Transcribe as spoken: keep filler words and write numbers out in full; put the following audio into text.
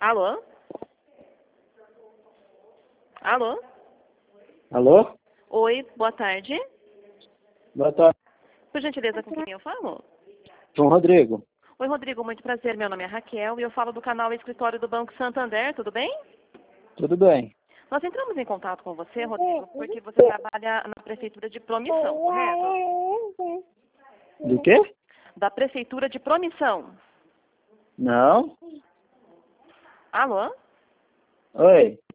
Alô? Alô? Alô? Oi, boa tarde. Boa tarde. Por gentileza, com quem eu falo? João Rodrigo. Oi, Rodrigo, muito prazer. Meu nome é Raquel e eu falo do canal Escritório do Banco Santander, tudo bem? Tudo bem? Nós entramos em contato com você, Rodrigo, porque você trabalha na Prefeitura de Promissão, correto? Do quê? Da Prefeitura de Promissão. Não? Alô? Oi.